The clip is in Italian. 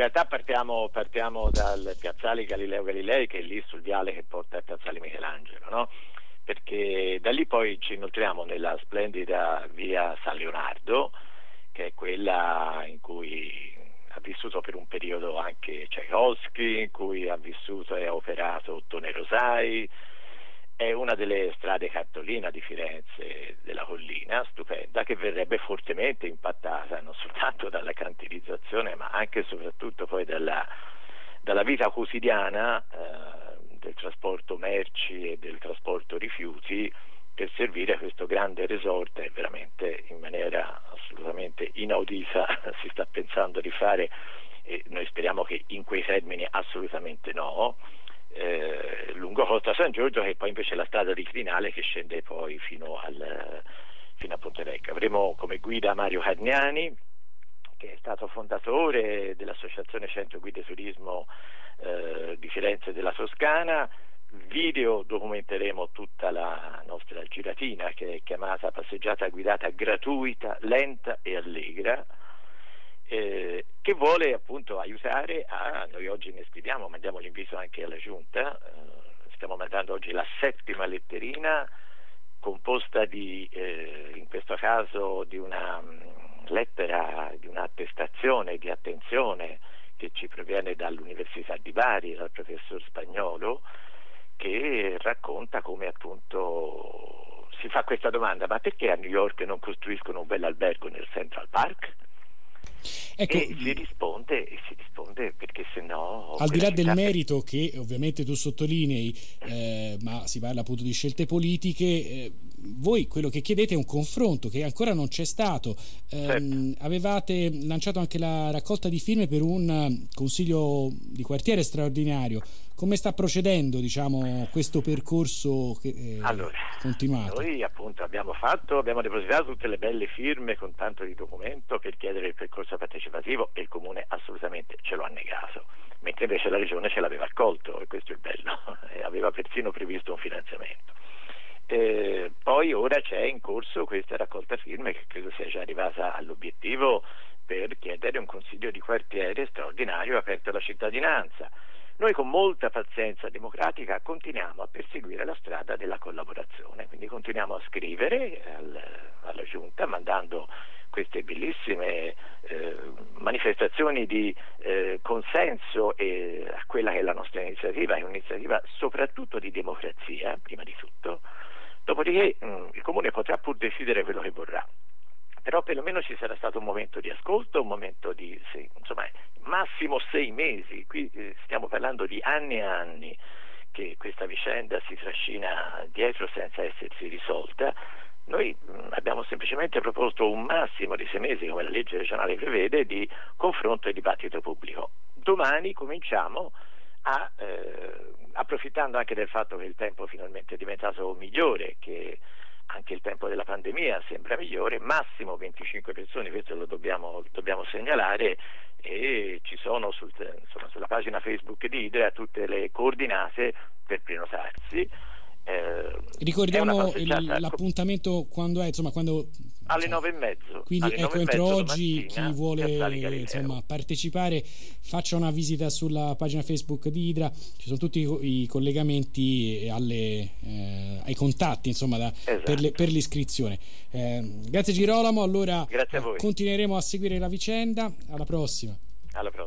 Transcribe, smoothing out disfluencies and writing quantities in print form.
realtà partiamo dal piazzale Galileo Galilei, che è lì sul viale che porta al piazzale Michelangelo, no? Perché da lì poi ci inoltriamo nella splendida via San Leonardo, che è quella in cui ha vissuto per un periodo anche Tchaikovsky, in cui ha vissuto e ha operato Ottone Rosai. È una delle strade cartolina di Firenze, della collina, stupenda, che verrebbe fortemente impattata non soltanto dalla cantierizzazione, ma anche e soprattutto poi dalla vita quotidiana del trasporto merci e del trasporto rifiuti, per servire questo grande resort. E veramente in maniera assolutamente inaudita si sta pensando di fare, e noi speriamo che in quei termini assolutamente no, lungo Costa San Giorgio, che poi invece è la strada di Crinale che scende poi fino a Ponte Vecchio. Avremo come guida Mario Carniani, che è stato fondatore dell'Associazione Centro Guide Turismo di Firenze e della Toscana. Video documenteremo tutta la nostra giratina, che è chiamata passeggiata guidata gratuita, lenta e allegra, che vuole appunto aiutare noi oggi ne scriviamo, mandiamo l'invito anche alla Giunta, stiamo mandando oggi la 7ª letterina, composta in questo caso di una lettera, di un'attestazione di attenzione che ci proviene dall'Università di Bari, dal professor Spagnolo, che racconta come appunto si fa questa domanda: ma perché a New York non costruiscono un bel albergo nel Central Park? Ecco, e si risponde perché sennò, al di là del merito che ovviamente tu sottolinei, ma si parla appunto di scelte politiche, voi quello che chiedete è un confronto che ancora non c'è stato. Certo. Avevate lanciato anche la raccolta di firme per un consiglio di quartiere straordinario. Come sta procedendo, diciamo, questo percorso continuato? Noi appunto abbiamo depositato tutte le belle firme con tanto di documento per chiedere il percorso partecipativo, e il Comune assolutamente ce lo ha negato, mentre invece la Regione ce l'aveva accolto, e questo è il bello, e aveva persino previsto un finanziamento. Poi ora c'è in corso questa raccolta firme, che credo sia già arrivata all'obiettivo, per chiedere un consiglio di quartiere straordinario aperto alla cittadinanza. Noi con molta pazienza democratica continuiamo a perseguire la strada della collaborazione, quindi continuiamo a scrivere alla Giunta, mandando queste bellissime manifestazioni di consenso a quella che è la nostra iniziativa. È un'iniziativa soprattutto di democrazia, prima di tutto. Dopodiché il Comune potrà pur decidere quello che vorrà, però perlomeno ci sarà stato un momento di ascolto, un momento di massimo 6 mesi. Qui stiamo parlando di anni e anni che questa vicenda si trascina dietro senza essersi risolta. Noi abbiamo semplicemente proposto un massimo di 6 mesi, come la legge regionale prevede, di confronto e dibattito pubblico. Domani cominciamo approfittando anche del fatto che il tempo finalmente è diventato migliore, che anche il tempo della pandemia sembra migliore, massimo 25 persone, questo lo dobbiamo segnalare, e ci sono sulla pagina Facebook di Idrea tutte le coordinate per prenotarsi. Ricordiamo l'appuntamento quando è, quando alle 9:30. Quindi entro oggi chi vuole partecipare faccia una visita sulla pagina Facebook di Idra, ci sono tutti i collegamenti ai contatti esatto. per l'iscrizione. Grazie Girolamo, allora grazie a voi. Continueremo a seguire la vicenda, alla prossima.